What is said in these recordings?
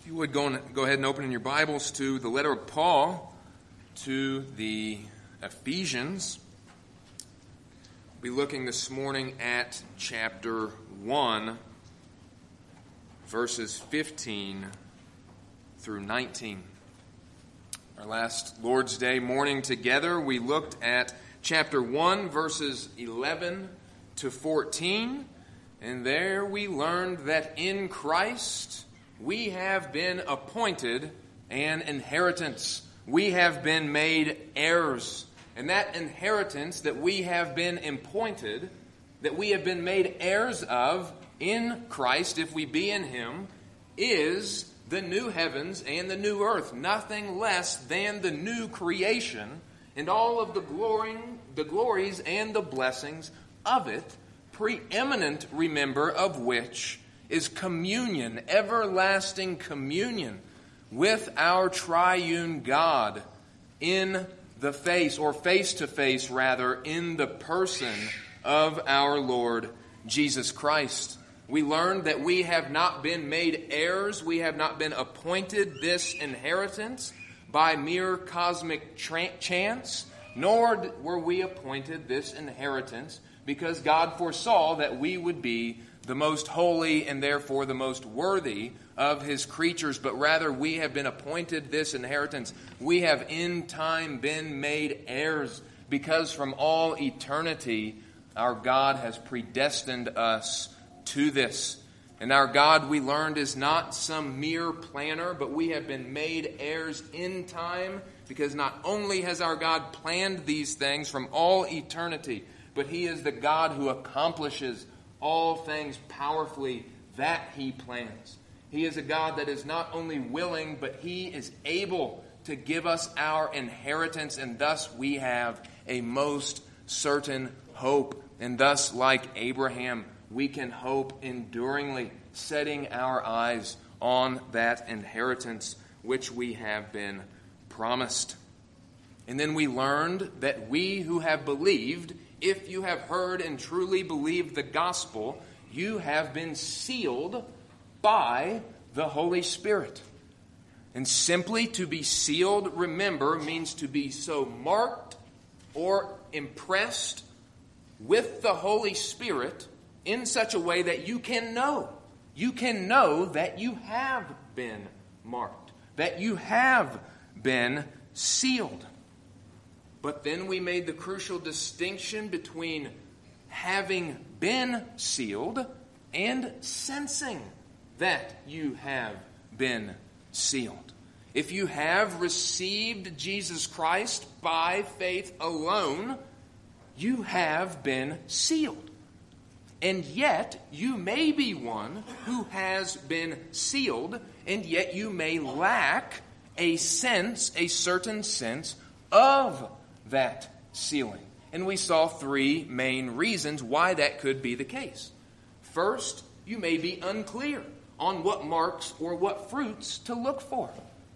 you would go ahead and open in your Bibles to the letter of Paul to the Ephesians. We'll be looking this morning at chapter 1, verses 15 through 19. Our last Lord's Day morning together, we looked at chapter 1, verses 11 to 14, and there we learned that in Christ we have been appointed an inheritance. We have been made heirs. And that inheritance that we have been appointed, that we have been made heirs of in Christ, if we be in Him, is the new heavens and the new earth. Nothing less than the new creation and all of the glories and the blessings of it, preeminent, remember, of which is communion, everlasting communion with our triune God in the face, or face-to-face rather, in the person of our Lord Jesus Christ. We learned that we have not been made heirs, we have not been appointed this inheritance by mere cosmic chance, nor were we appointed this inheritance because God foresaw that we would be the most holy and therefore the most worthy of His creatures, but rather we have been appointed this inheritance. We have in time been made heirs because from all eternity our God has predestined us to this. And our God, we learned, is not some mere planner, but we have been made heirs in time because not only has our God planned these things from all eternity, but He is the God who accomplishes all things powerfully that He plans. He is a God that is not only willing, but He is able to give us our inheritance, and thus we have a most certain hope. And thus, like Abraham, we can hope enduringly, setting our eyes on that inheritance which we have been promised. And then we learned that we who have believed, if you have heard and truly believed the gospel, you have been sealed by the Holy Spirit. And simply to be sealed, remember, means to be so marked or impressed with the Holy Spirit in such a way that you can know. You can know that you have been marked, that you have been sealed. But then we made the crucial distinction between having been sealed and sensing that you have been sealed. If you have received Jesus Christ by faith alone, you have been sealed. And yet, you may be one who has been sealed, and yet you may lack a certain sense of that sealing. And we saw three main reasons why that could be the case. First, you may be unclear on what marks or what fruits to look for.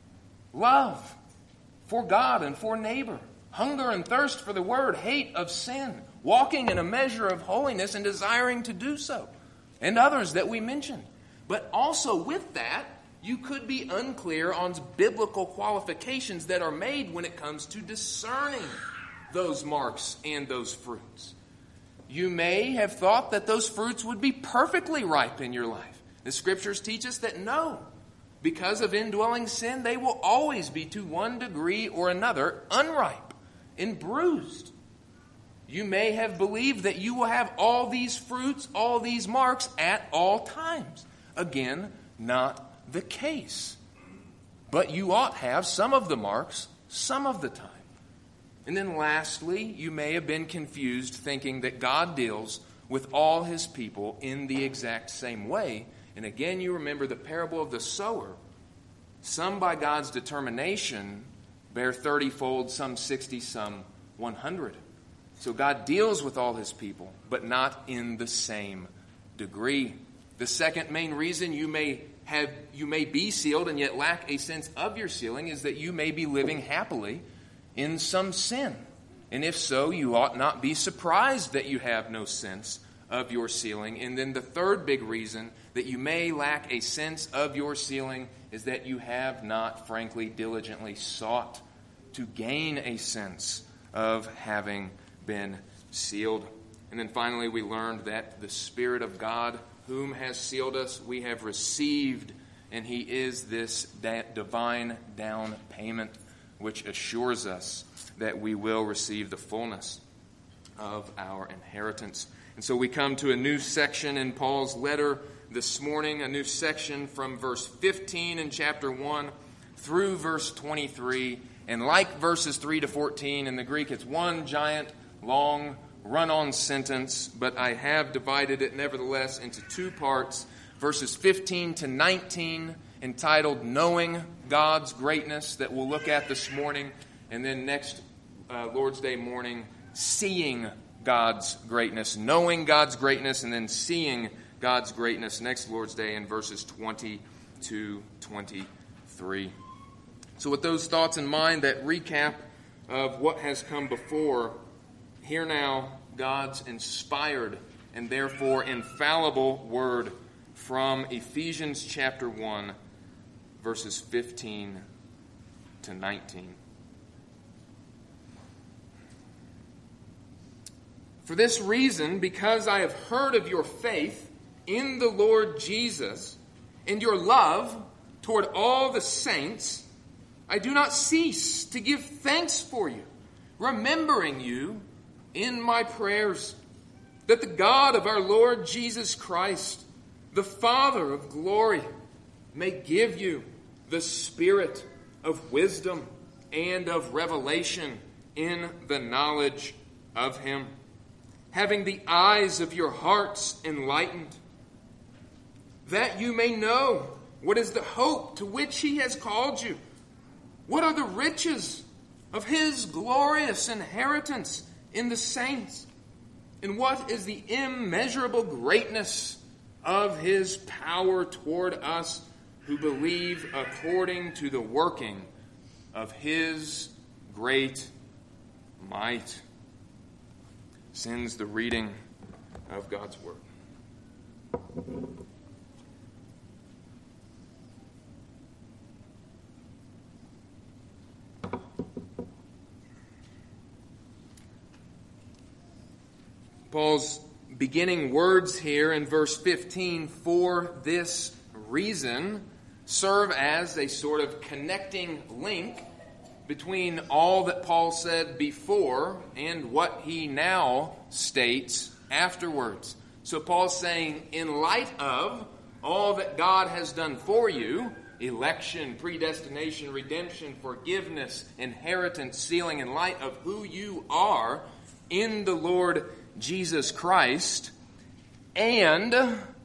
Love for God and for neighbor. Hunger and thirst for the word. Hate of sin. Walking in a measure of holiness and desiring to do so. And others that we mentioned. But also with that, you could be unclear on biblical qualifications that are made when it comes to discerning those marks and those fruits. You may have thought that those fruits would be perfectly ripe in your life. The Scriptures teach us that no, because of indwelling sin, they will always be to one degree or another unripe and bruised. You may have believed that you will have all these fruits, all these marks at all times. Again, not the case. But you ought have some of the marks some of the time. And then lastly, you may have been confused thinking that God deals with all His people in the exact same way. And again, you remember the parable of the sower. Some by God's determination bear 30-fold, some 60, some 100. So God deals with all His people, but not in the same degree. The second main reason you may be sealed and yet lack a sense of your sealing is that you may be living happily in some sin. And if so, you ought not be surprised that you have no sense of your sealing. And then the third big reason that you may lack a sense of your sealing is that you have not, frankly, diligently sought to gain a sense of having been sealed. And then finally, we learned that the Spirit of God, whom has sealed us, we have received, and He is this divine down payment which assures us that we will receive the fullness of our inheritance. And so we come to a new section in Paul's letter this morning, a new section from verse 15 in chapter 1 through verse 23. And like verses 3 to 14 in the Greek, it's one giant, long, run-on sentence, but I have divided it nevertheless into two parts. Verses 15 to 19, entitled Knowing God's Greatness, that we'll look at this morning. And then next Lord's Day morning, Seeing God's Greatness. Knowing God's greatness and then seeing God's greatness next Lord's Day in verses 20 to 23. So with those thoughts in mind, that recap of what has come before, hear now God's inspired and therefore infallible word from Ephesians chapter 1, verses 15 to 19. For this reason, because I have heard of your faith in the Lord Jesus and your love toward all the saints, I do not cease to give thanks for you, remembering you in my prayers, that the God of our Lord Jesus Christ, the Father of glory, may give you the spirit of wisdom and of revelation in the knowledge of Him, having the eyes of your hearts enlightened, that you may know what is the hope to which He has called you, what are the riches of His glorious inheritance in the saints, and what is the immeasurable greatness of His power toward us who believe, according to the working of His great might. Sends the reading of God's Word. Paul's beginning words here in verse 15, for this reason, serve as a sort of connecting link between all that Paul said before and what he now states afterwards. So Paul's saying, in light of all that God has done for you, election, predestination, redemption, forgiveness, inheritance, sealing, in light of who you are in the Lord Jesus Christ, and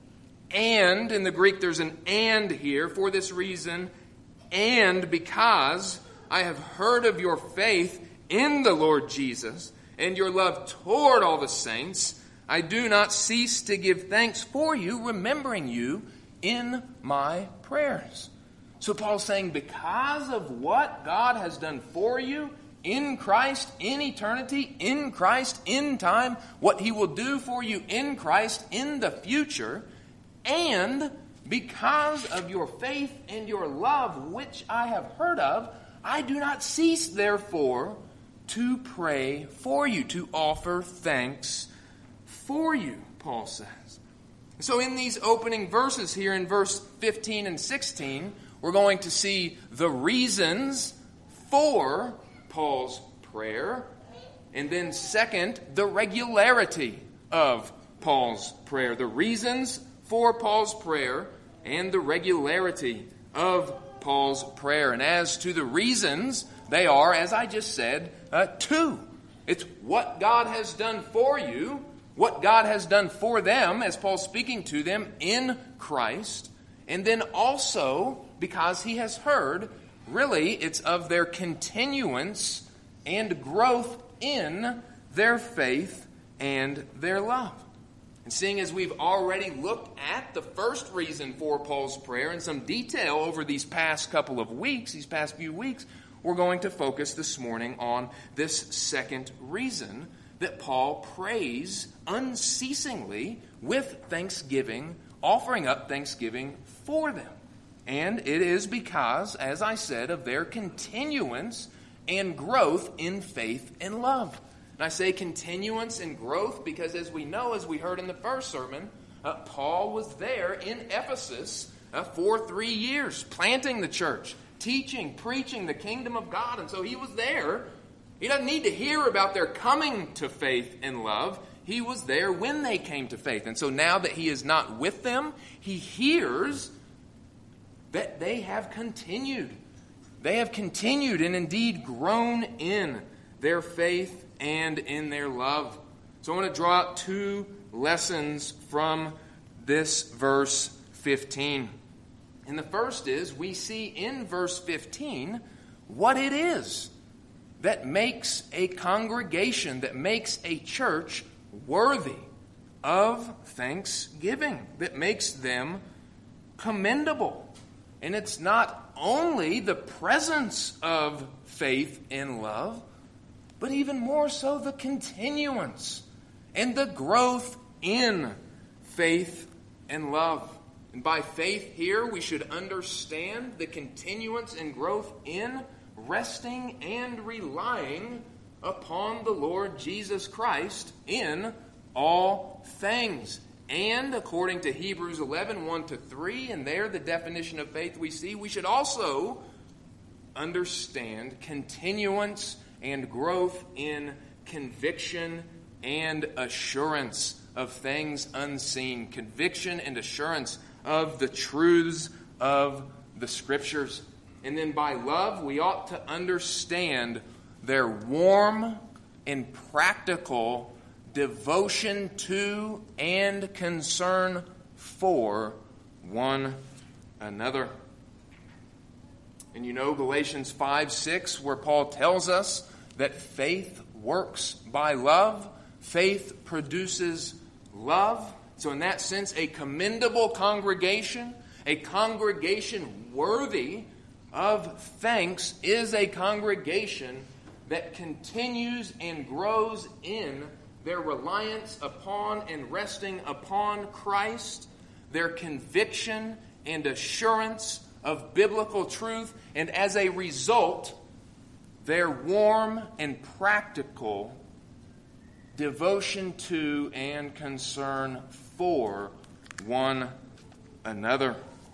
in the Greek there's an and here, for this reason, and because I have heard of your faith in the Lord Jesus and your love toward all the saints, I do not cease to give thanks for you, remembering you in my prayers. So Paul's saying, because of what God has done for you in Christ, in eternity, in Christ, in time, what He will do for you in Christ in the future, and because of your faith and your love, which I have heard of, I do not cease, therefore, to pray for you, to offer thanks for you, Paul says. So in these opening verses here in verse 15 and 16, we're going to see the reasons for Paul's prayer, and then second, the regularity of Paul's prayer. The reasons for Paul's prayer and the regularity of Paul's prayer. And as to the reasons, they are, as I just said, two. It's what God has done for you, what God has done for them, as Paul's speaking to them in Christ, and then also because he has heard, really, it's of their continuance and growth in their faith and their love. And seeing as we've already looked at the first reason for Paul's prayer in some detail over these past couple of weeks, these past few weeks, we're going to focus this morning on this second reason that Paul prays unceasingly with thanksgiving, offering up thanksgiving for them. And it is because, as I said, of their continuance and growth in faith and love. And I say continuance and growth because, as we know, as we heard in the first sermon, Paul was there in Ephesus for 3 years, planting the church, teaching, preaching the kingdom of God. And so he was there. He doesn't need to hear about their coming to faith and love. He was there when they came to faith. And so now that he is not with them, he hears that they have continued. They have continued and indeed grown in their faith and in their love. So I want to draw out 2 lessons from this verse 15. And the first is, we see in verse 15 what it is that makes a congregation, that makes a church worthy of thanksgiving, that makes them commendable. And it's not only the presence of faith and love, but even more so the continuance and the growth in faith and love. And by faith here, we should understand the continuance and growth in resting and relying upon the Lord Jesus Christ in all things. And according to Hebrews 11, 1-3, and there the definition of faith we see, we should also understand continuance and growth in conviction and assurance of things unseen. Conviction and assurance of the truths of the Scriptures. And then by love, we ought to understand their warm and practical devotion to and concern for one another. And you know Galatians 5:6, where Paul tells us that faith works by love. Faith produces love. So in that sense, a commendable congregation, a congregation worthy of thanks, is a congregation that continues and grows in their reliance upon and resting upon Christ, their conviction and assurance of biblical truth, and as a result, their warm and practical devotion to and concern for one another.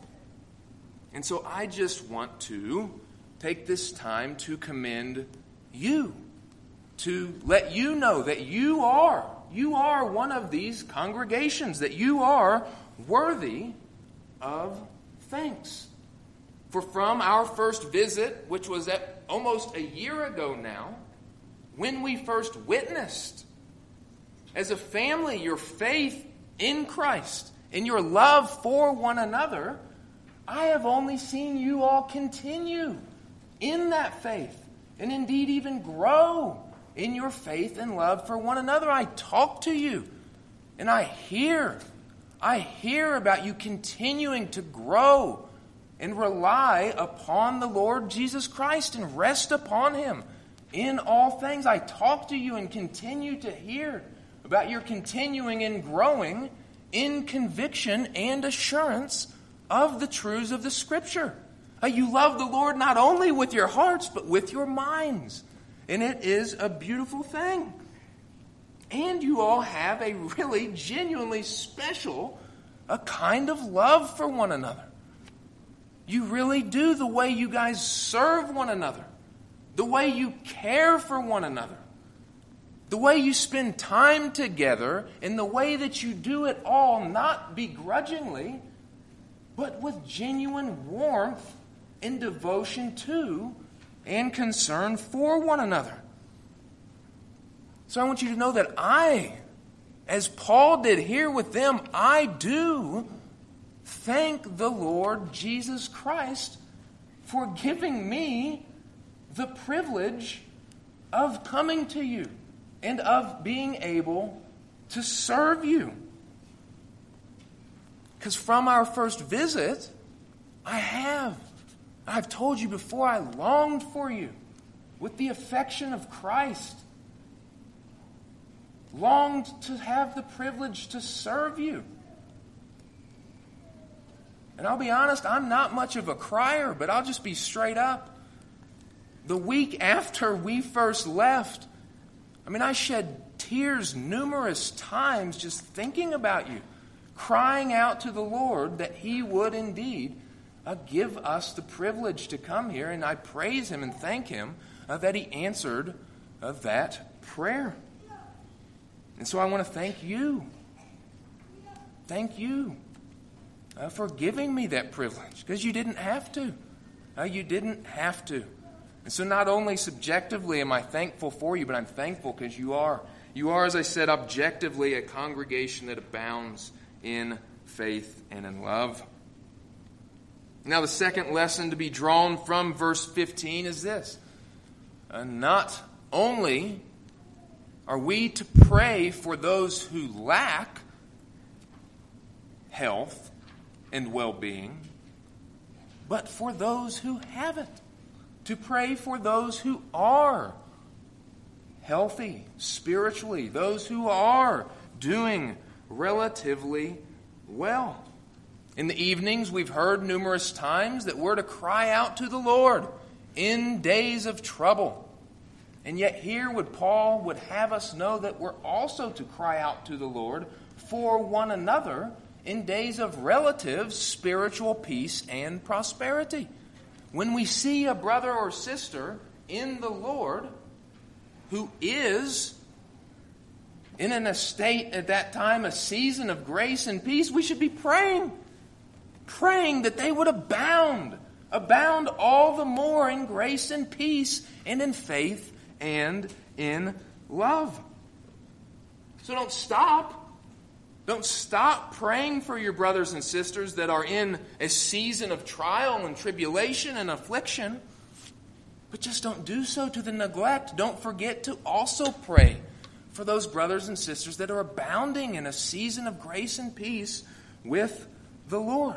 And so I just want to take this time to commend you, to let you know that you are one of these congregations, that you are worthy of thanks. For from our first visit, which was at almost a year ago now, when we first witnessed as a family your faith in Christ and your love for one another, I have only seen you all continue in that faith and indeed even grow in your faith and love for one another. I talk to you and I hear about you continuing to grow and rely upon the Lord Jesus Christ and rest upon Him in all things. I talk to you and continue to hear about your continuing and growing in conviction and assurance of the truths of the Scripture. You love the Lord not only with your hearts, but with your minds. And it is a beautiful thing. And you all have a really genuinely special a kind of love for one another. You really do, the way you guys serve one another, the way you care for one another, the way you spend time together, and the way that you do it all not begrudgingly, but with genuine warmth and devotion to and concern for one another. So I want you to know that I, as Paul did here with them, I do thank the Lord Jesus Christ for giving me the privilege of coming to you and of being able to serve you. Because from our first visit, I've told you before, I longed for you with the affection of Christ. longed to have the privilege to serve you. And I'll be honest, I'm not much of a crier, but I'll just be straight up. The week after we first left, I shed tears numerous times just thinking about you, crying out to the Lord that He would indeed give us the privilege to come here. And I praise Him and thank Him that He answered that prayer. And so I want to thank you. Thank you for giving me that privilege, because you didn't have to. You didn't have to. And so not only subjectively am I thankful for you, but I'm thankful because you are. You are, as I said, objectively a congregation that abounds in faith and in love. Now, the second lesson to be drawn from verse 15 is this. Not only are we to pray for those who lack health and well-being, but for those who have it. To pray for those who are healthy spiritually, those who are doing relatively well. In the evenings, we've heard numerous times that we're to cry out to the Lord in days of trouble. And yet here Paul would have us know that we're also to cry out to the Lord for one another in days of relative spiritual peace and prosperity. When we see a brother or sister in the Lord who is in an estate at that time, a season of grace and peace, we should be praying that they would abound all the more in grace and peace and in faith and in love. So don't stop. Don't stop praying for your brothers and sisters that are in a season of trial and tribulation and affliction. But just don't do so to the neglect. Don't forget to also pray for those brothers and sisters that are abounding in a season of grace and peace with the Lord.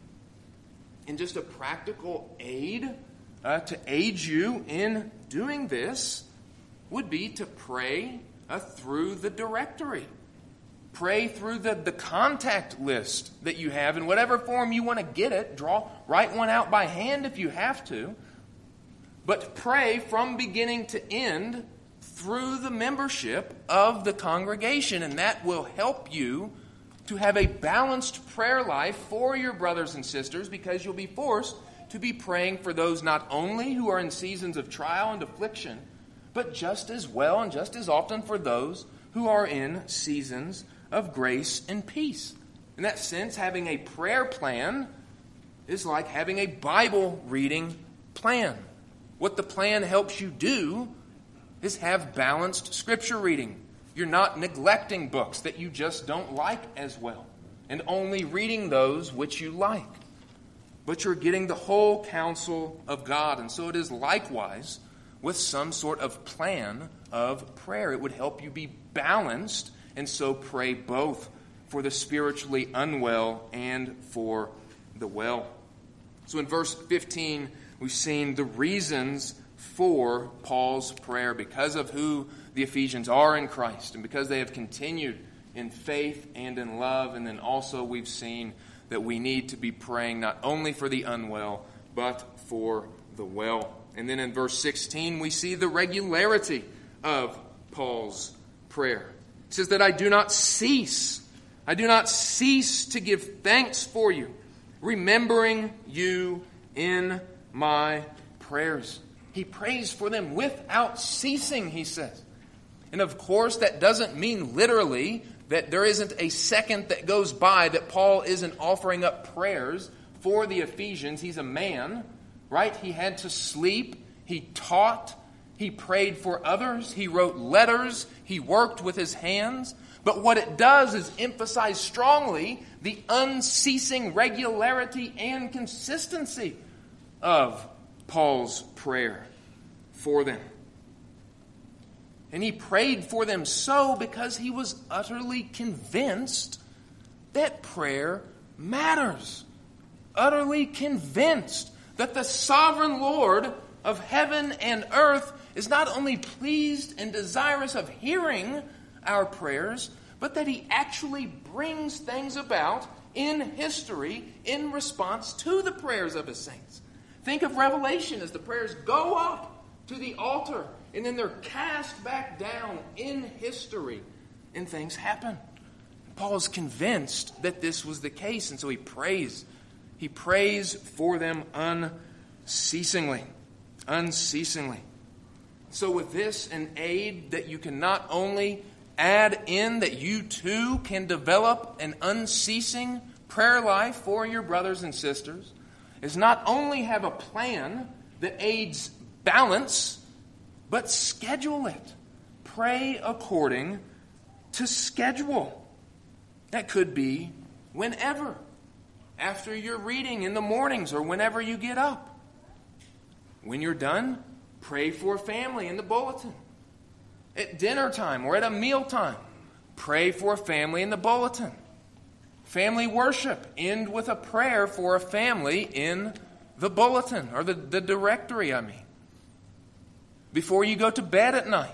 And just a practical aid to aid you in doing this would be to pray through the directory. Pray through the contact list that you have in whatever form you want to get it. Write one out by hand if you have to. But pray from beginning to end through the membership of the congregation. And that will help you to have a balanced prayer life for your brothers and sisters, because you'll be forced to be praying for those not only who are in seasons of trial and affliction, but just as well and just as often for those who are in seasons of grace and peace. In that sense, having a prayer plan is like having a Bible reading plan. What the plan helps you do is have balanced scripture reading. You're not neglecting books that you just don't like as well and only reading those which you like. But you're getting the whole counsel of God. And so it is likewise with some sort of plan of prayer. It would help you be balanced, and so pray both for the spiritually unwell and for the well. So in verse 15, we've seen the reasons for Paul's prayer because of who the Ephesians are in Christ and because they have continued in faith and in love. And then also we've seen that we need to be praying not only for the unwell, but for the well. And then in verse 16, we see the regularity of Paul's prayer. It says that I do not cease to give thanks for you, remembering you in my prayers. He prays for them without ceasing, he says. And of course, that doesn't mean literally that there isn't a second that goes by that Paul isn't offering up prayers for the Ephesians. He's a man, right? He had to sleep. He taught. He prayed for others. He wrote letters. He worked with his hands. But what it does is emphasize strongly the unceasing regularity and consistency of Paul's prayer for them. And he prayed for them so because he was utterly convinced that prayer matters. Utterly convinced that the sovereign Lord of heaven and earth is not only pleased and desirous of hearing our prayers, but that he actually brings things about in history in response to the prayers of his saints. Think of Revelation as the prayers go up to the altar and then they're cast back down in history and things happen. Paul is convinced that this was the case, and so he prays. He prays for them unceasingly. Unceasingly. So with this an aid that you can not only add in that you too can develop an unceasing prayer life for your brothers and sisters, is not only have a plan that aids balance, but schedule it. Pray according to schedule. That could be whenever. After your reading in the mornings or whenever you get up. When you're done, pray for family in the bulletin. At dinner time or at a meal time, pray for family in the bulletin. Family worship, end with a prayer for a family in the bulletin, or the directory, Before you go to bed at night,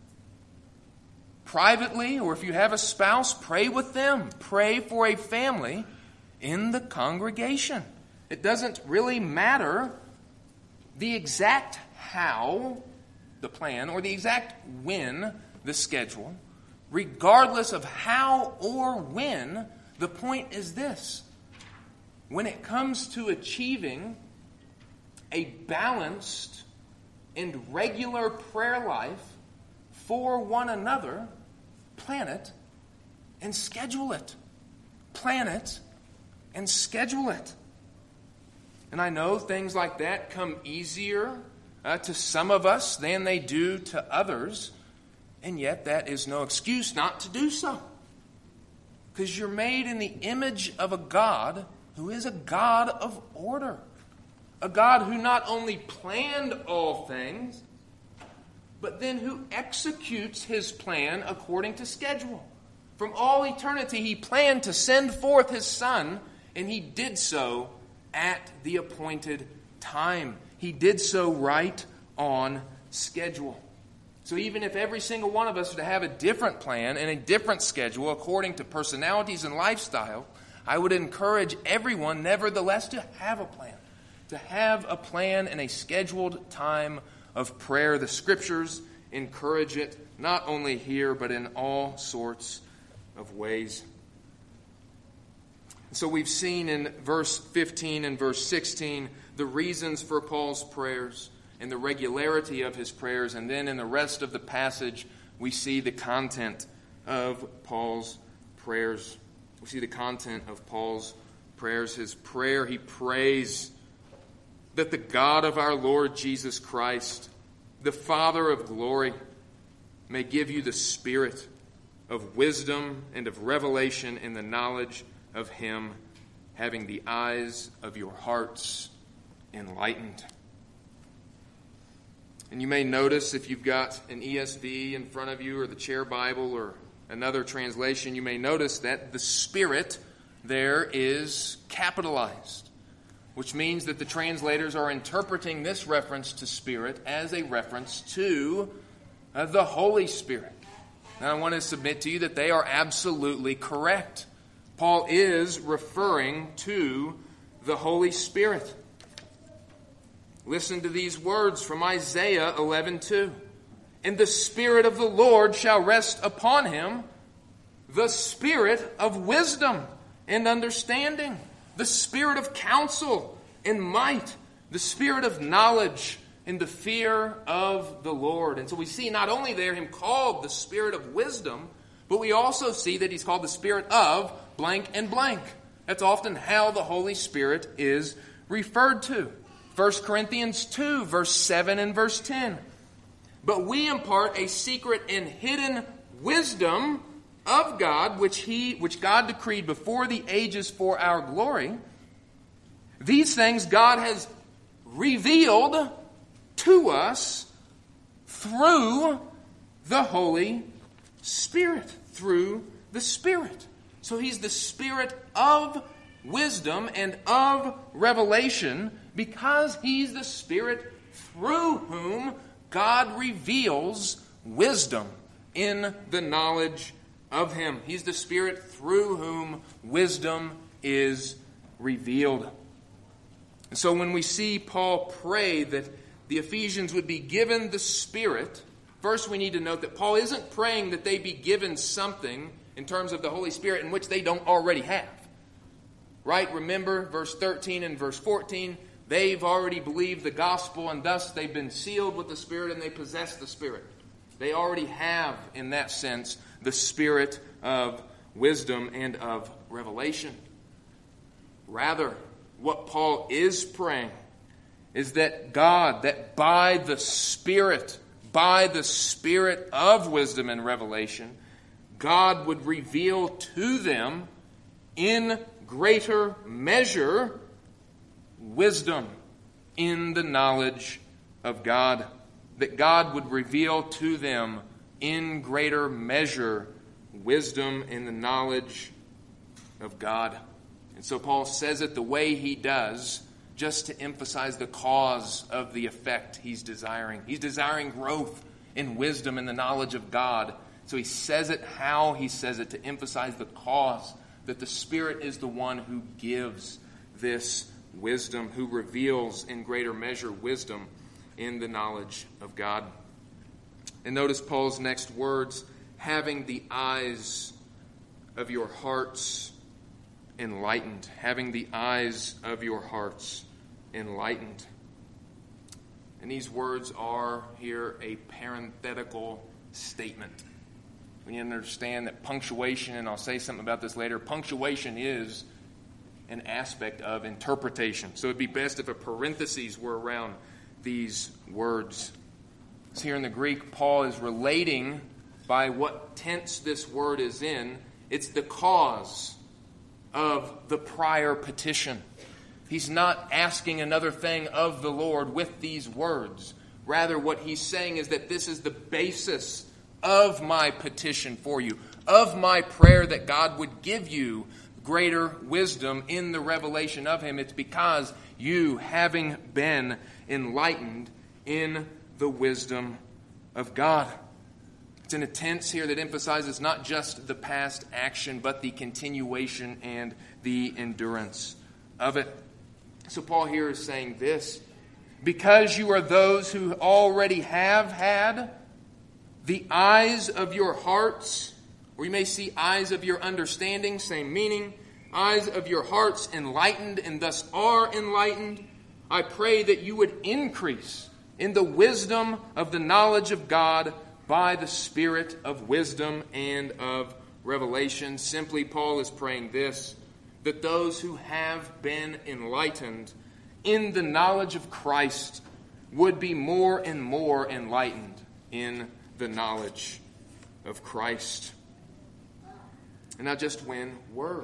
privately, or if you have a spouse, pray with them. Pray for a family in the congregation. It doesn't really matter the exact how, the plan, or the exact when, the schedule. Regardless of how or when, the point is this. When it comes to achieving a balanced and regular prayer life for one another, plan it and schedule it. Plan it and schedule it. And I know things like that come easier to some of us than they do to others, and yet that is no excuse not to do so. Because you're made in the image of a God who is a God of order. A God who not only planned all things, but then who executes his plan according to schedule. From all eternity, he planned to send forth his Son, and he did so at the appointed time. He did so right on schedule. So even if every single one of us were to have a different plan and a different schedule according to personalities and lifestyle, I would encourage everyone nevertheless to have a plan. To have a plan and a scheduled time of prayer. The Scriptures encourage it not only here but in all sorts of ways. So we've seen in verse 15 and verse 16 the reasons for Paul's prayers and the regularity of his prayers. And then in the rest of the passage, we see the content of Paul's prayers. We see the content of Paul's prayers. His prayer, he prays that the God of our Lord Jesus Christ, the Father of glory, may give you the spirit of wisdom and of revelation in the knowledge of him, having the eyes of your hearts enlightened. And you may notice, if you've got an ESV in front of you or the Chair Bible or another translation, you may notice that the Spirit there is capitalized, which means that the translators are interpreting this reference to Spirit as a reference to the Holy Spirit. And I want to submit to you that they are absolutely correct. Paul is referring to the Holy Spirit. Listen to these words from Isaiah 11:2. And the Spirit of the Lord shall rest upon him, the Spirit of wisdom and understanding, the Spirit of counsel and might, the Spirit of knowledge and the fear of the Lord. And so we see not only there him called the Spirit of wisdom, but we also see that he's called the Spirit of blank and blank. That's often how the Holy Spirit is referred to. 1 Corinthians 2, verse 7 and verse 10. But we impart a secret and hidden wisdom of God, which God decreed before the ages for our glory. These things God has revealed to us through the Holy Spirit. Through the Spirit. So he's the Spirit of wisdom and of revelation because he's the Spirit through whom God reveals wisdom in the knowledge of him. He's the Spirit through whom wisdom is revealed. And so when we see Paul pray that the Ephesians would be given the Spirit, first we need to note that Paul isn't praying that they be given something in terms of the Holy Spirit in which they don't already have. Right? Remember verse 13 and verse 14. They've already believed the gospel, and thus they've been sealed with the Spirit and they possess the Spirit. They already have, in that sense, the Spirit of wisdom and of revelation. Rather, what Paul is praying is that God, that by the Spirit of wisdom and revelation, God would reveal to them in greater measure wisdom in the knowledge of God. That God would reveal to them in greater measure wisdom in the knowledge of God. And so Paul says it the way he does just to emphasize the cause of the effect he's desiring. He's desiring growth in wisdom and the knowledge of God. So he says it how he says it to emphasize the cause, that the Spirit is the one who gives this wisdom, who reveals in greater measure wisdom in the knowledge of God. And notice Paul's next words, having the eyes of your hearts enlightened. Having the eyes of your hearts enlightened. And these words are here a parenthetical statement. We need to understand that punctuation, and I'll say something about this later, punctuation is an aspect of interpretation. So it'd be best if a parentheses were around these words. So here in the Greek, Paul is relating by what tense this word is in. It's the cause of the prior petition. He's not asking another thing of the Lord with these words. Rather, what he's saying is that this is the basis of my petition for you, of my prayer that God would give you greater wisdom in the revelation of him. It's because you, having been enlightened in the wisdom of God. It's in a tense here that emphasizes not just the past action, but the continuation and the endurance of it. So Paul here is saying this: because you are those who already have had the eyes of your hearts, or you may see eyes of your understanding, same meaning, eyes of your hearts enlightened and thus are enlightened, I pray that you would increase in the wisdom of the knowledge of God by the Spirit of wisdom and of revelation. Simply, Paul is praying this, that those who have been enlightened in the knowledge of Christ would be more and more enlightened in the knowledge of Christ. And not just when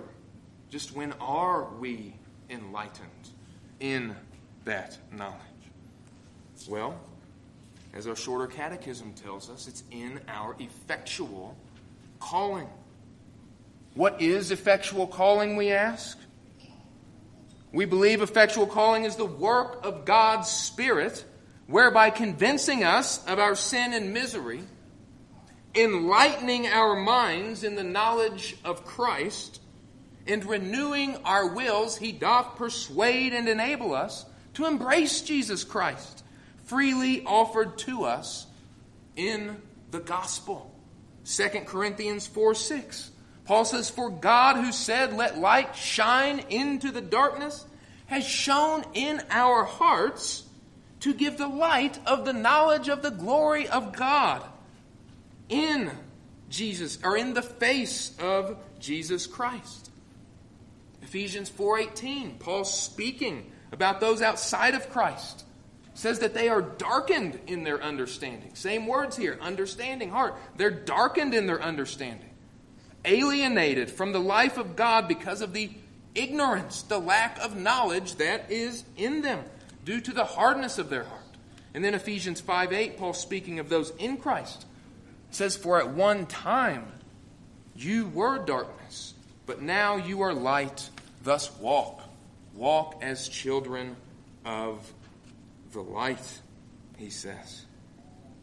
are we enlightened in that knowledge? Well, as our shorter catechism tells us, it's in our effectual calling. What is effectual calling, we ask? We believe effectual calling is the work of God's Spirit, whereby convincing us of our sin and misery, enlightening our minds in the knowledge of Christ, and renewing our wills, he doth persuade and enable us to embrace Jesus Christ, freely offered to us in the gospel. 2 Corinthians 4:6. Paul says, for God who said, let light shine into the darkness, has shone in our hearts to give the light of the knowledge of the glory of God in Jesus, or in the face of Jesus Christ. Ephesians 4:18, Paul speaking about those outside of Christ, says that they are darkened in their understanding. Same words here, understanding, heart. They're darkened in their understanding. Alienated from the life of God because of the ignorance, the lack of knowledge that is in them due to the hardness of their heart. And then Ephesians 5:8, Paul speaking of those in Christ, says, for at one time you were darkness, but now you are light, thus walk. Walk as children of the light, he says.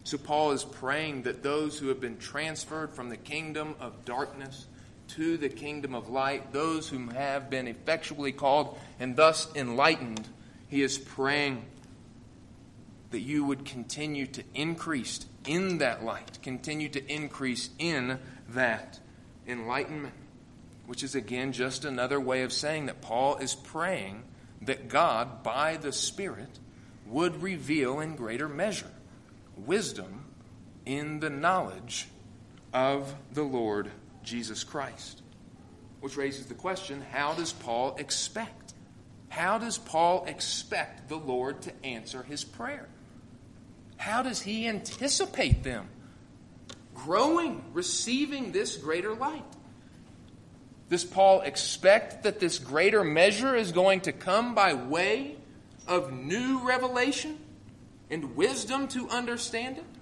So Paul is praying that those who have been transferred from the kingdom of darkness to the kingdom of light, those whom have been effectually called and thus enlightened, he is praying that you would continue to increase in that light, continue to increase in that enlightenment, which is again just another way of saying that Paul is praying that God, by the Spirit, would reveal in greater measure wisdom in the knowledge of the Lord Jesus Christ. Which raises the question, how does Paul expect? How does Paul expect the Lord to answer his prayer? How does he anticipate them growing, receiving this greater light? Does Paul expect that this greater measure is going to come by way of new revelation and wisdom to understand it?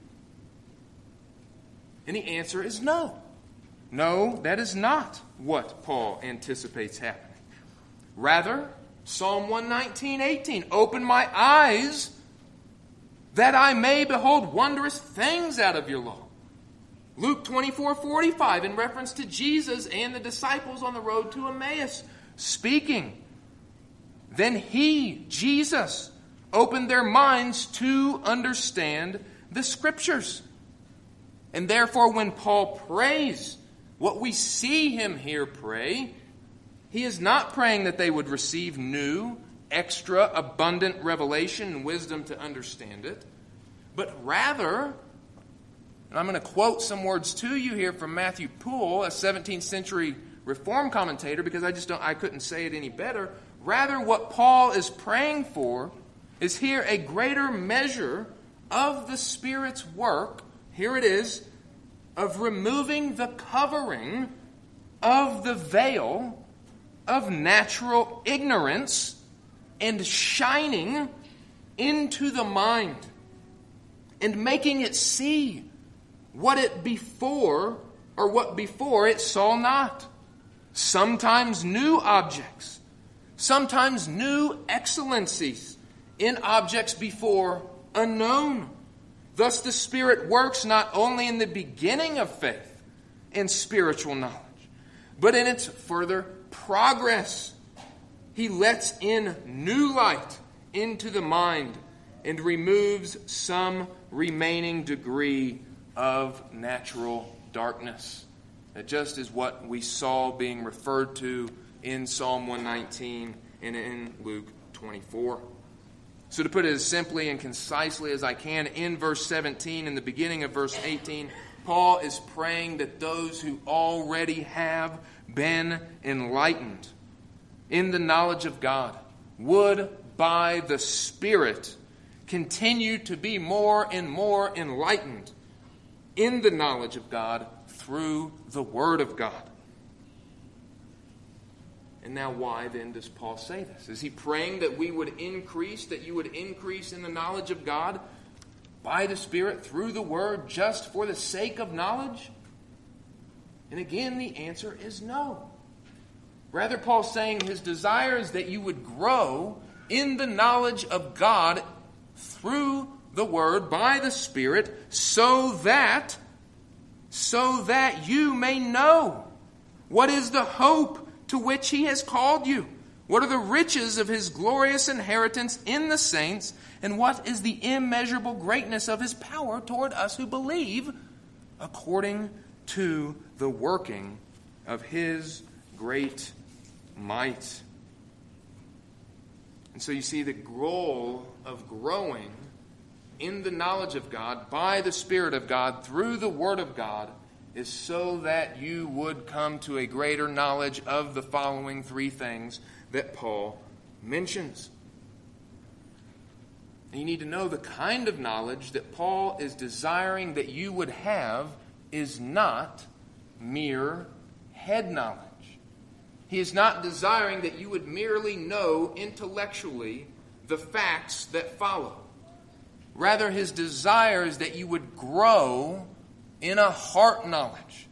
And the answer is no. No, that is not what Paul anticipates happening. Rather, Psalm 119:18, open my eyes that I may behold wondrous things out of your law. Luke 24:45, in reference to Jesus and the disciples on the road to Emmaus, speaking. Then he, Jesus, opened their minds to understand the Scriptures. And therefore, when Paul prays, what we see him here pray, he is not praying that they would receive new, extra, abundant revelation and wisdom to understand it, but rather, and I'm going to quote some words to you here from Matthew Poole, a 17th century Reformed commentator, because I couldn't say it any better. Rather, what Paul is praying for is here a greater measure of the Spirit's work, here it is, of removing the covering of the veil of natural ignorance and shining into the mind and making it see what before it saw not. Sometimes new objects, sometimes new excellencies in objects before unknown. Thus the Spirit works not only in the beginning of faith and spiritual knowledge, but in its further progress. He lets in new light into the mind and removes some remaining degree of natural darkness. That just is what we saw being referred to in Psalm 119 and in Luke 24. So to put it as simply and concisely as I can, in verse 17 and the beginning of verse 18, Paul is praying that those who already have been enlightened in the knowledge of God would, by the Spirit, continue to be more and more enlightened in the knowledge of God through the Word of God. And now why then does Paul say this? Is he praying that we would increase, that you would increase in the knowledge of God by the Spirit through the Word just for the sake of knowledge? And again, the answer is no. Rather, Paul's saying his desire is that you would grow in the knowledge of God through the Word by the Spirit so that you may know what is the hope to which he has called you. What are the riches of his glorious inheritance in the saints? And what is the immeasurable greatness of his power toward us who believe, according to the working of his great might? And so you see, the goal of growing in the knowledge of God by the Spirit of God through the Word of God is so that you would come to a greater knowledge of the following three things that Paul mentions. And you need to know the kind of knowledge that Paul is desiring that you would have is not mere head knowledge. He is not desiring that you would merely know intellectually the facts that follow. Rather, his desire is that you would grow in a heart knowledge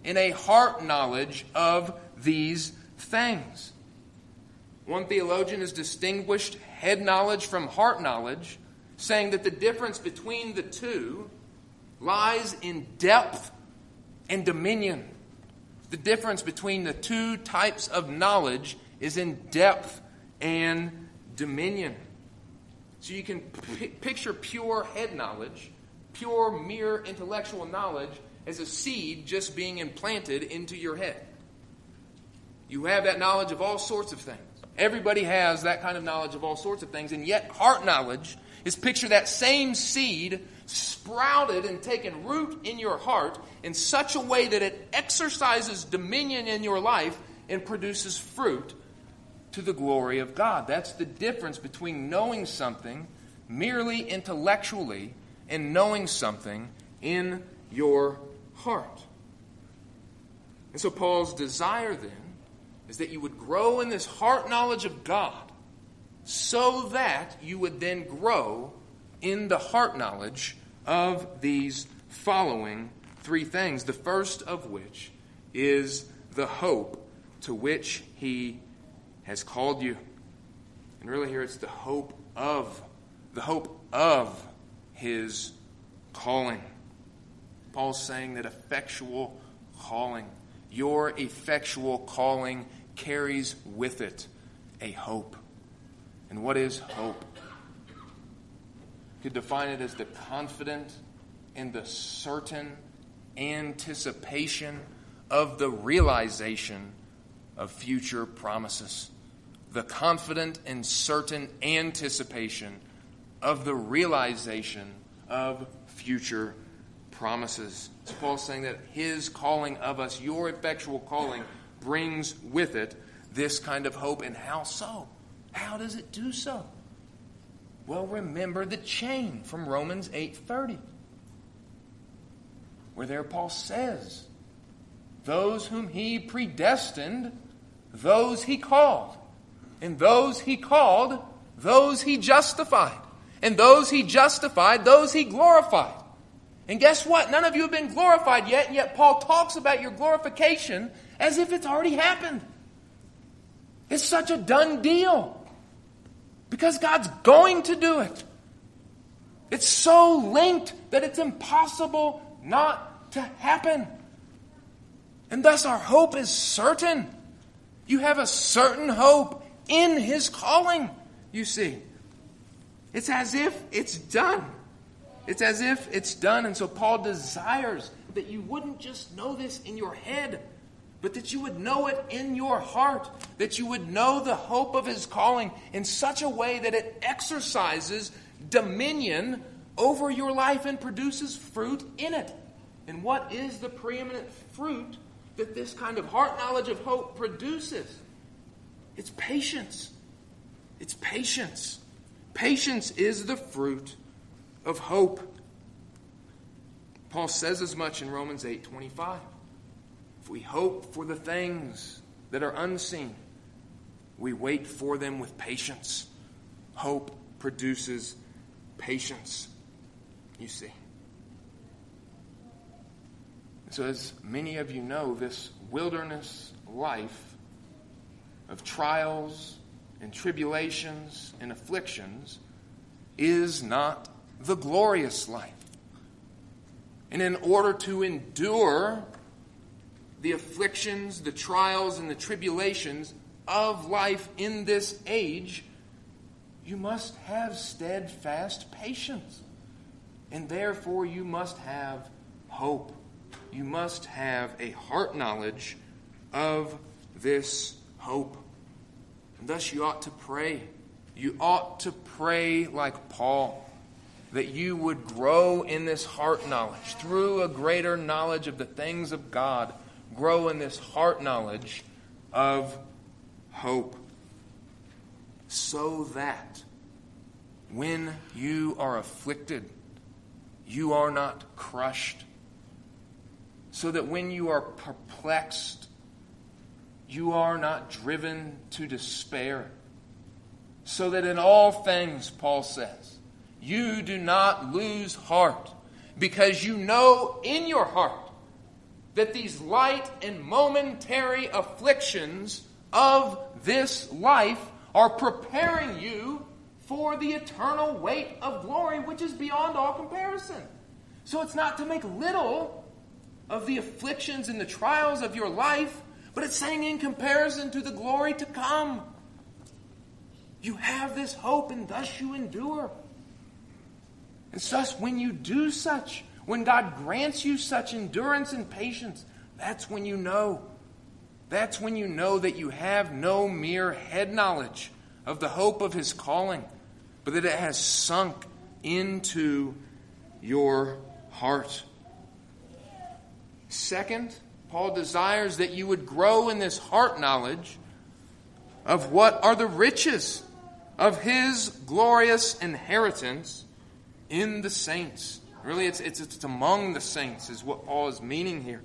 of these things. One theologian has distinguished head knowledge from heart knowledge, saying that the difference between the two lies in depth and dominion. The difference between the two types of knowledge is in depth and dominion. So you can picture pure head knowledge, pure mere intellectual knowledge, as a seed just being implanted into your head. You have that knowledge of all sorts of things. Everybody has that kind of knowledge of all sorts of things, and yet heart knowledge is picture that same seed sprouted and taken root in your heart in such a way that it exercises dominion in your life and produces fruit to the glory of God. That's the difference between knowing something merely intellectually and knowing something in your heart. And so Paul's desire then is that you would grow in this heart knowledge of God so that you would then grow in the heart knowledge of these following three things. The first of which is the hope to which he has called you. And really here it's the hope of his calling. Paul's saying that effectual calling, your effectual calling carries with it a hope. And what is hope? You could define it as the confident and the certain anticipation of the realization of future promises. The confident and certain anticipation of the realization of future promises. So Paul's saying that his calling of us, your effectual calling, brings with it this kind of hope. And how so? How does it do so? Well, remember the chain from Romans 8:30, where there Paul says, those whom he predestined, those he called. And those he called, those he justified. And those he justified, those he glorified. And guess what? None of you have been glorified yet, and yet Paul talks about your glorification as if it's already happened. It's such a done deal. Because God's going to do it. It's so linked that it's impossible not to happen. And thus our hope is certain. You have a certain hope in his calling, you see. It's as if it's done. It's as if it's done. And so Paul desires that you wouldn't just know this in your head, but that you would know it in your heart, that you would know the hope of his calling in such a way that it exercises dominion over your life and produces fruit in it. And what is the preeminent fruit that this kind of heart knowledge of hope produces? It's patience. It's patience. Patience is the fruit of hope. Paul says as much in Romans 8:25. If we hope for the things that are unseen, we wait for them with patience. Hope produces patience, you see. So as many of you know, this wilderness life of trials and tribulations and afflictions is not the glorious life. And in order to endure the afflictions, the trials, and the tribulations of life in this age, you must have steadfast patience. And therefore you must have hope. You must have a heart knowledge of this hope. And thus you ought to pray. You ought to pray like Paul, that you would grow in this heart knowledge through a greater knowledge of the things of God. Grow in this heart knowledge of hope, so that when you are afflicted, you are not crushed. So that when you are perplexed, you are not driven to despair. So that in all things, Paul says, you do not lose heart, because you know in your heart that these light and momentary afflictions of this life are preparing you for the eternal weight of glory, which is beyond all comparison. So it's not to make little of the afflictions and the trials of your life, but it's saying in comparison to the glory to come. You have this hope, and thus you endure. And thus, when you do such, when God grants you such endurance and patience, that's when you know. That's when you know that you have no mere head knowledge of the hope of His calling, but that it has sunk into your heart. Second, Paul desires that you would grow in this heart knowledge of what are the riches of His glorious inheritance in the saints. Really, it's among the saints is what Paul is meaning here.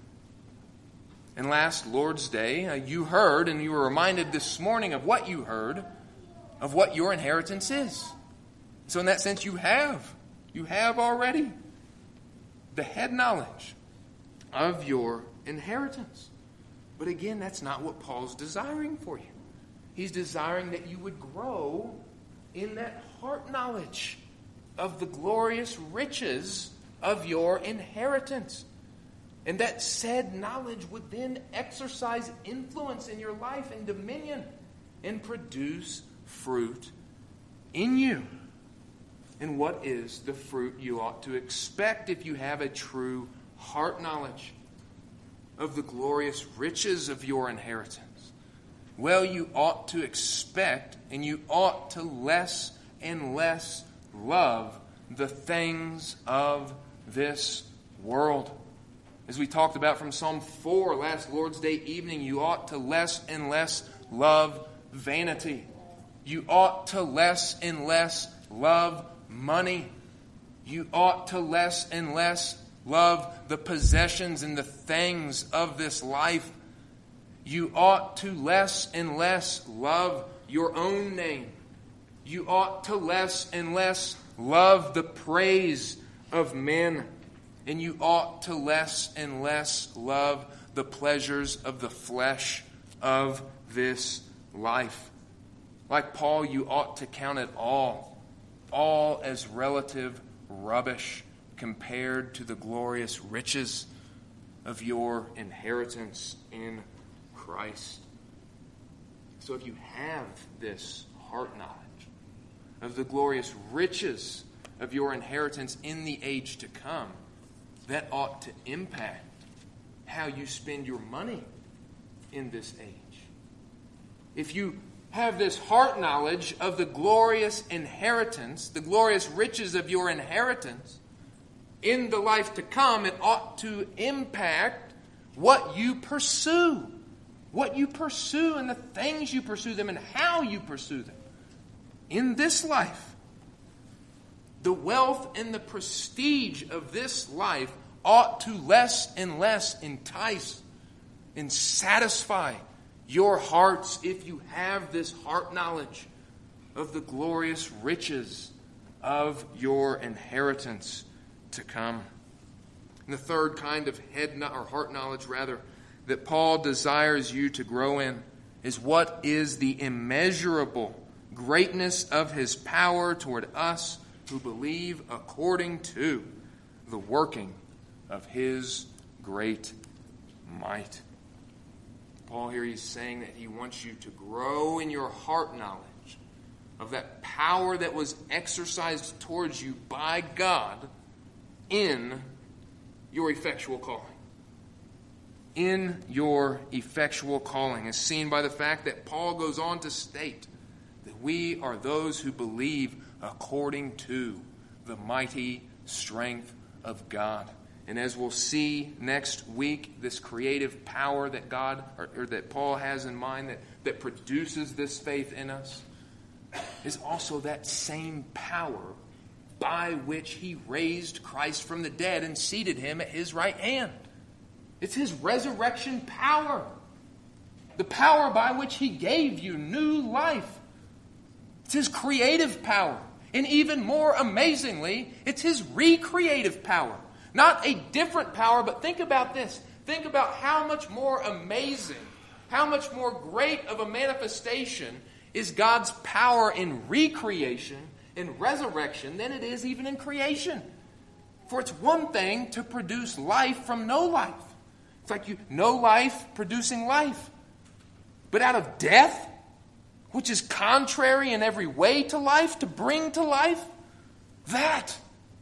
And last Lord's Day, you heard, and you were reminded this morning of what you heard, of what your inheritance is. So in that sense, you have already the head knowledge of your inheritance. But again, that's not what Paul's desiring for you. He's desiring that you would grow in that heart knowledge of the glorious riches of your inheritance. And that said knowledge would then exercise influence in your life and dominion and produce fruit in you. And what is the fruit you ought to expect if you have a true heart knowledge of the glorious riches of your inheritance? Well, you ought to expect, and you ought to less and less love the things of this world. As we talked about from Psalm 4 last Lord's Day evening, you ought to less and less love vanity. You ought to less and less love money. You ought to less and less love the possessions and the things of this life. You ought to less and less love your own name. You ought to less and less love the praise of men. And you ought to less and less love the pleasures of the flesh of this life. Like Paul, you ought to count it all as relative rubbish compared to the glorious riches of your inheritance in Christ. So if you have this heart knowledge of the glorious riches of your inheritance in the age to come, that ought to impact how you spend your money in this age. If you have this heart knowledge of the glorious inheritance, the glorious riches of your inheritance in the life to come, it ought to impact what you pursue. What you pursue and the things you pursue them and how you pursue them in this life. The wealth and the prestige of this life ought to less and less entice and satisfy your hearts if you have this heart knowledge of the glorious riches of your inheritance to come. And the third kind of heart knowledge that Paul desires you to grow in is what is the immeasurable greatness of His power toward us who believe according to the working of His great might. Paul here, he's saying that he wants you to grow in your heart knowledge of that power that was exercised towards you by God in your effectual calling. In your effectual calling, as seen by the fact that Paul goes on to state that we are those who believe according to the mighty strength of God. And as we'll see next week, this creative power that God or that Paul has in mind that produces this faith in us is also that same power by which He raised Christ from the dead and seated Him at His right hand. It's His resurrection power. The power by which He gave you new life. It's His creative power. And even more amazingly, it's His recreative power. Not a different power, but think about this. Think about how much more amazing, how much more great of a manifestation is God's power in recreation, in resurrection, than it is even in creation. For it's one thing to produce life from no life. It's like no life producing life. But out of death, which is contrary in every way to life, to bring to life, that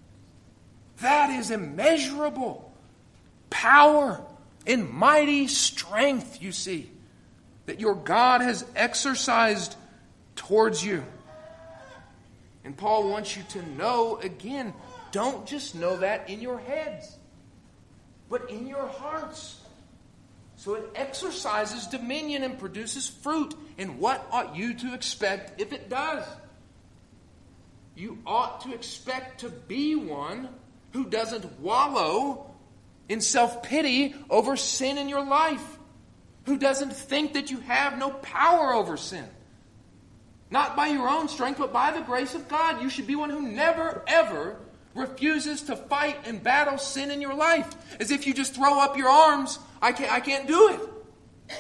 is immeasurable power and mighty strength, you see, that your God has exercised towards you. And Paul wants you to know, again, don't just know that in your heads, but in your hearts. So it exercises dominion and produces fruit. And what ought you to expect if it does? You ought to expect to be one who doesn't wallow in self-pity over sin in your life, who doesn't think that you have no power over sin. Not by your own strength, but by the grace of God. You should be one who never, ever refuses to fight and battle sin in your life. As if you just throw up your arms, I can't do it.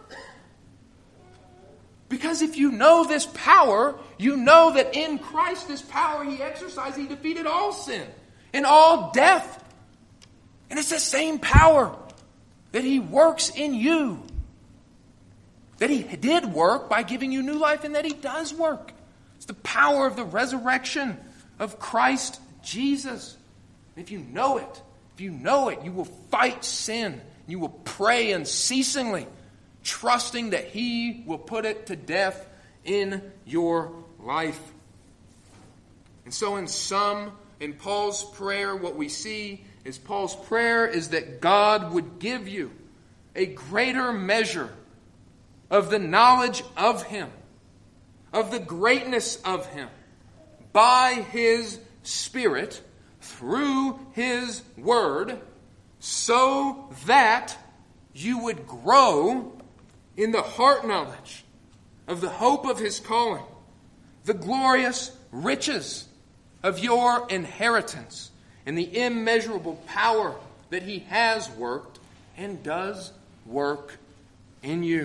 Because if you know this power, you know that in Christ, this power He exercised, He defeated all sin and all death. And it's the same power that He works in you. That He did work by giving you new life, and that He does work. It's the power of the resurrection of Christ Jesus. And if you know it, you will fight sin. You will pray unceasingly, trusting that He will put it to death in your life. And so in Paul's prayer, what we see is Paul's prayer is that God would give you a greater measure of the knowledge of Him, of the greatness of Him, by His Spirit, through His Word, so that you would grow in the heart knowledge of the hope of His calling, the glorious riches of your inheritance, and the immeasurable power that He has worked and does work in you.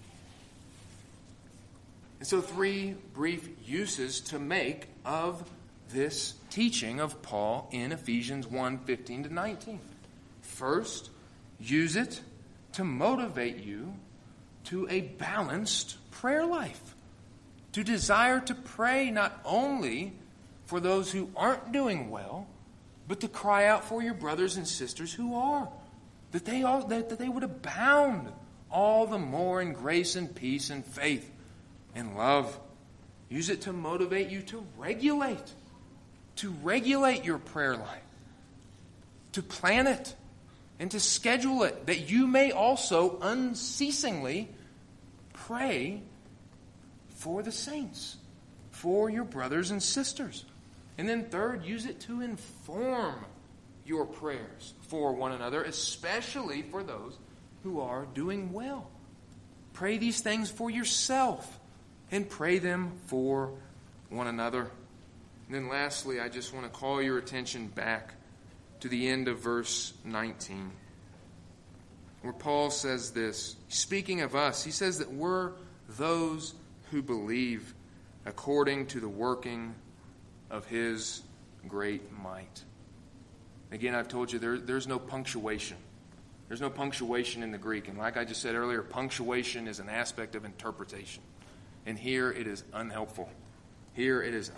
And so 3 brief uses to make of this teaching of Paul in Ephesians 1:15-19. First, use it to motivate you to a balanced prayer life. To desire to pray not only for those who aren't doing well, but to cry out for your brothers and sisters who are. That they would abound all the more in grace and peace and faith and love. Use it to motivate you to regulate your prayer life, to plan it and to schedule it, that you may also unceasingly pray for the saints, for your brothers and sisters. And then third, use it to inform your prayers for one another, especially for those who are doing well. Pray these things for yourself and pray them for one another. And then lastly, I just want to call your attention back to the end of verse 19, where Paul says this. Speaking of us, he says that we're those who believe according to the working of His great might. Again, I've told you there's no punctuation. There's no punctuation in the Greek. And like I just said earlier, punctuation is an aspect of interpretation. And here it is unhelpful. Because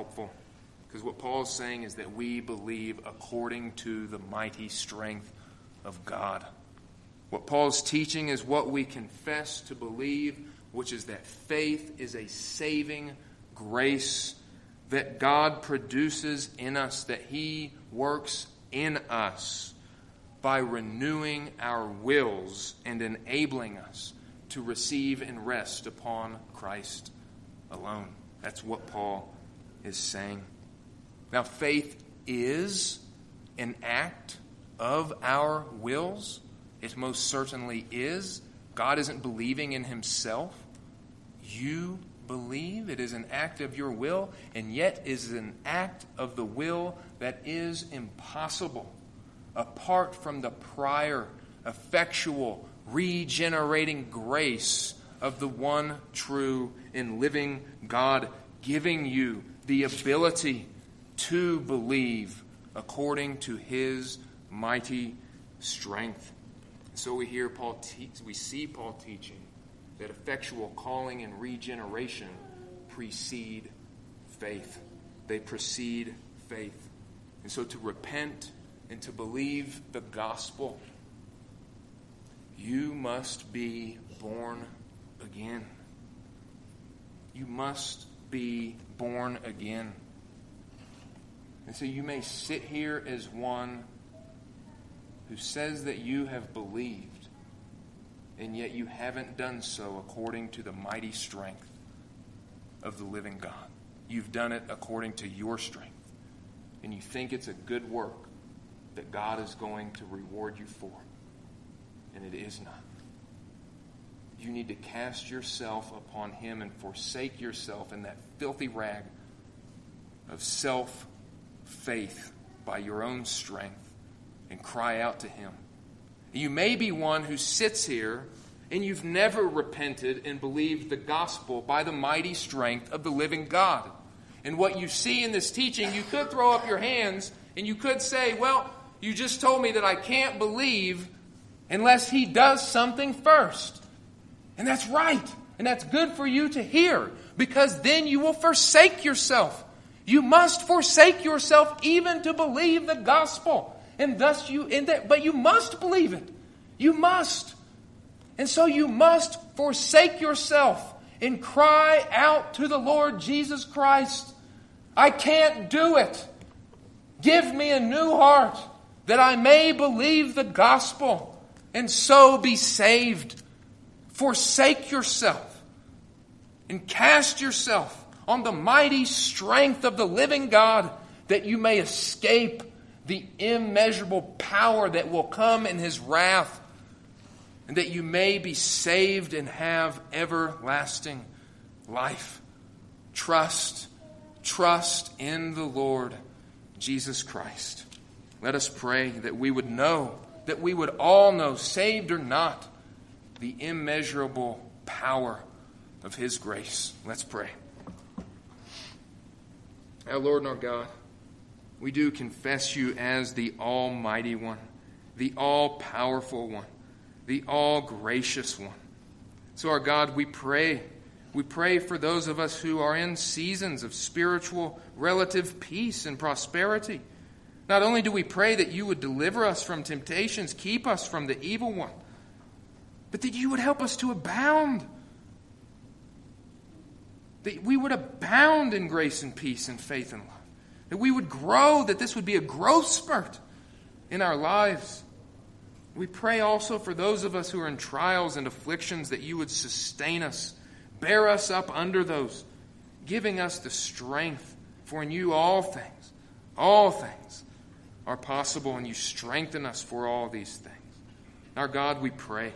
what Paul's saying is that we believe according to the mighty strength of God. What Paul's teaching is what we confess to believe, which is that faith is a saving grace that God produces in us, that He works in us by renewing our wills and enabling us to receive and rest upon Christ alone. That's what Paul is saying. Now, faith is an act of our wills. It most certainly is. God isn't believing in Himself. You believe. It is an act of your will, and yet is an act of the will that is impossible apart from the prior, effectual, regenerating grace of the one true and living God, giving you the ability to believe according to his mighty strength. So we see Paul teaching that effectual calling and regeneration precede faith. They precede faith. And so to repent and to believe the gospel, you must be born again. You must be born again. And so you may sit here as one who says that you have believed, and yet you haven't done so according to the mighty strength of the living God. You've done it according to your strength. And you think it's a good work that God is going to reward you for. And it is not. You need to cast yourself upon him and forsake yourself in that filthy rag of self-faith by your own strength and cry out to him. You may be one who sits here and you've never repented and believed the gospel by the mighty strength of the living God. And what you see in this teaching, you could throw up your hands and you could say, well, you just told me that I can't believe unless he does something first. And that's right. And that's good for you to hear, because then you will forsake yourself. You must forsake yourself even to believe the gospel. And thus but you must believe it. You must. And so you must forsake yourself and cry out to the Lord Jesus Christ, I can't do it. Give me a new heart that I may believe the gospel and so be saved. Forsake yourself and cast yourself on the mighty strength of the living God, that you may escape the immeasurable power that will come in his wrath, and that you may be saved and have everlasting life. Trust in the Lord Jesus Christ. Let us pray that we would know, that we would all know, saved or not, the immeasurable power of his grace. Let's pray. Our Lord and our God, we do confess you as the Almighty One, the all-powerful One, the all-gracious One. So, our God, we pray for those of us who are in seasons of spiritual relative peace and prosperity. Not only do we pray that you would deliver us from temptations, keep us from the evil one, but that you would help us to abound. That we would abound in grace and peace and faith and love. That we would grow, that this would be a growth spurt in our lives. We pray also for those of us who are in trials and afflictions, that you would sustain us, bear us up under those, giving us the strength. For in you all things are possible, and you strengthen us for all these things. Our God, we pray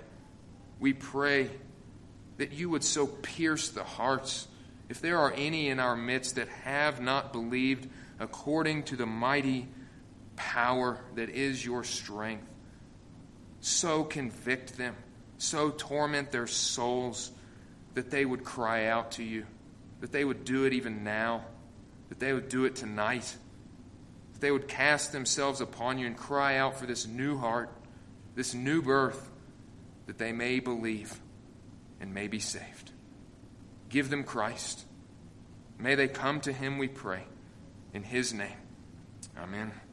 that you would so pierce the hearts, if there are any in our midst that have not believed according to the mighty power that is your strength. So convict them, so torment their souls, that they would cry out to you, that they would do it even now, that they would do it tonight, that they would cast themselves upon you and cry out for this new heart, this new birth, that they may believe and may be saved. Give them Christ. May they come to him, we pray. In his name, amen.